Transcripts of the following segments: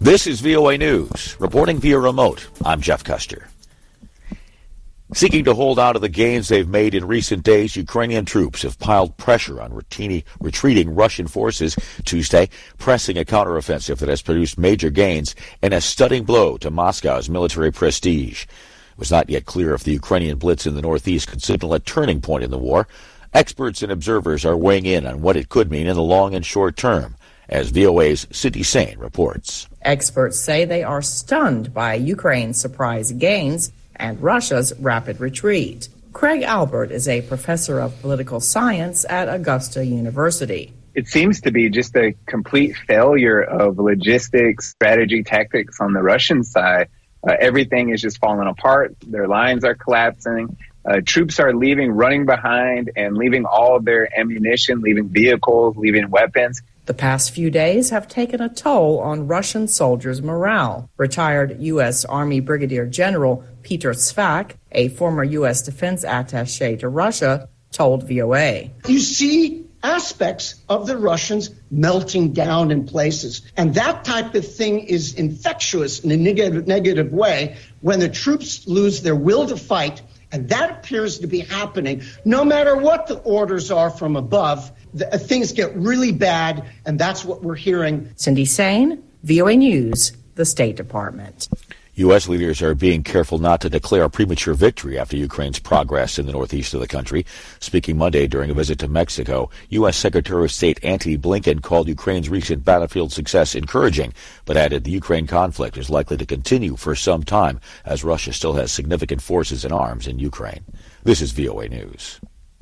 This is VOA News. Reporting via remote, I'm Jeff Custer. Seeking to hold on to the gains they've made in recent days, Ukrainian troops have piled pressure on retreating Russian forces Tuesday, pressing a counteroffensive that has produced major gains and a stunning blow to Moscow's military prestige. It was not yet clear if the Ukrainian blitz in the northeast could signal a turning point in the war. Experts and observers are weighing in on what it could mean in the long and short term, as VOA's Cindy Sain reports. Experts say they are stunned by Ukraine's surprise gains and Russia's rapid retreat. Craig Albert is a professor of political science at Augusta University. It seems to be just a complete failure of logistics, strategy, tactics on the Russian side. Everything is just falling apart. Their lines are collapsing. Troops are leaving, running behind, and leaving all of their ammunition, leaving vehicles, leaving weapons. The past few days have taken a toll on Russian soldiers' morale. Retired U.S. Army Brigadier General Peter Svak, a former U.S. defense attaché to Russia, told VOA. You see aspects of the Russians melting down in places. And that type of thing is infectious in a negative way when the troops lose their will to fight. And that appears to be happening no matter what the orders are from above. Things get really bad, and that's what we're hearing. Cindy Sain, VOA News, the State Department. U.S. leaders are being careful not to declare a premature victory after Ukraine's progress in the northeast of the country. Speaking Monday during a visit to Mexico, U.S. Secretary of State Antony Blinken called Ukraine's recent battlefield success encouraging, but added the Ukraine conflict is likely to continue for some time as Russia still has significant forces and arms in Ukraine. This is VOA News.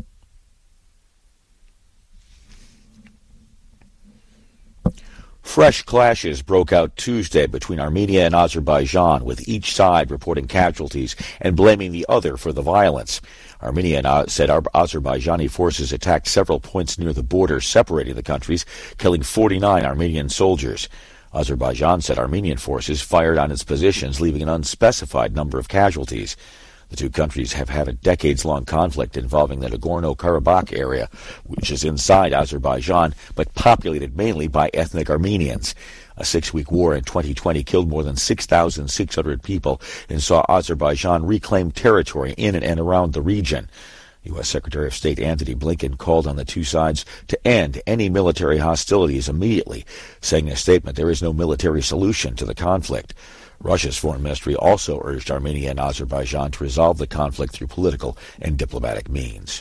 Fresh clashes broke out Tuesday between Armenia and Azerbaijan, with each side reporting casualties and blaming the other for the violence. Armenia said Azerbaijani forces attacked several points near the border separating the countries, killing 49 Armenian soldiers. Azerbaijan said Armenian forces fired on its positions, leaving an unspecified number of casualties. The two countries have had a decades-long conflict involving the Nagorno-Karabakh area, which is inside Azerbaijan, but populated mainly by ethnic Armenians. A 6-week war in 2020 killed more than 6,600 people and saw Azerbaijan reclaim territory in and around the region. U.S. Secretary of State Antony Blinken called on the two sides to end any military hostilities immediately, saying in a statement there is no military solution to the conflict. Russia's foreign ministry also urged Armenia and Azerbaijan to resolve the conflict through political and diplomatic means.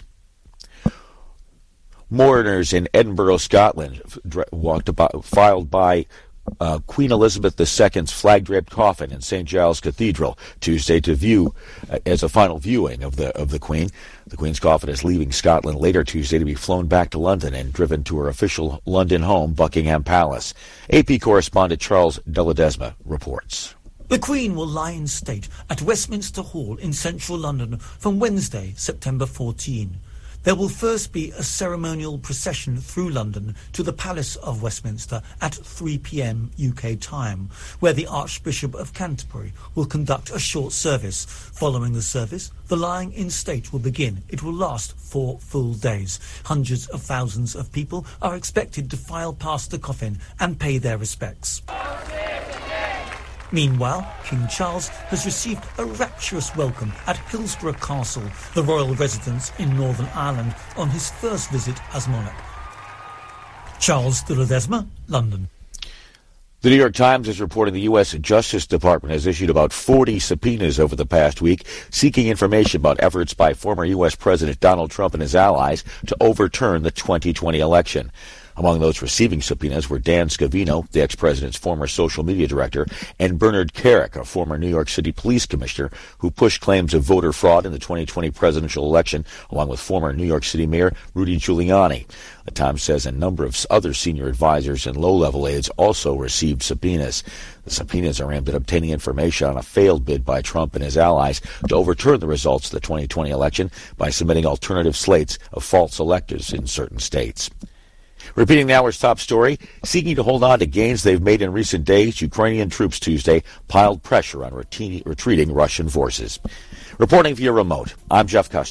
Mourners in Edinburgh, Scotland, filed by Queen Elizabeth II's flag-draped coffin in St. Giles Cathedral Tuesday to view as a final viewing of the Queen. The Queen's coffin is leaving Scotland later Tuesday to be flown back to London and driven to her official London home, Buckingham Palace. AP correspondent Charles de Ledesma reports. The Queen will lie in state at Westminster Hall in central London from Wednesday, September 14. There will first be a ceremonial procession through London to the Palace of Westminster at 3 p.m. UK time, where the Archbishop of Canterbury will conduct a short service. Following the service, the lying in state will begin. It will last 4 full days. Hundreds of thousands of people are expected to file past the coffin and pay their respects. Meanwhile, King Charles has received a rapturous welcome at Hillsborough Castle, the royal residence in Northern Ireland, on his first visit as monarch. Charles de Ledesma, London. The New York Times is reporting the U.S. Justice Department has issued about 40 subpoenas over the past week, seeking information about efforts by former U.S. President Donald Trump and his allies to overturn the 2020 election. Among those receiving subpoenas were Dan Scavino, the ex-president's former social media director, and Bernard Kerik, a former New York City police commissioner who pushed claims of voter fraud in the 2020 presidential election, along with former New York City Mayor Rudy Giuliani. The Times says a number of other senior advisors and low-level aides also received subpoenas. The subpoenas are aimed at obtaining information on a failed bid by Trump and his allies to overturn the results of the 2020 election by submitting alternative slates of false electors in certain states. Repeating the hour's top story, seeking to hold on to gains they've made in recent days, Ukrainian troops Tuesday piled pressure on retreating Russian forces. Reporting via remote, I'm Jeff Custer.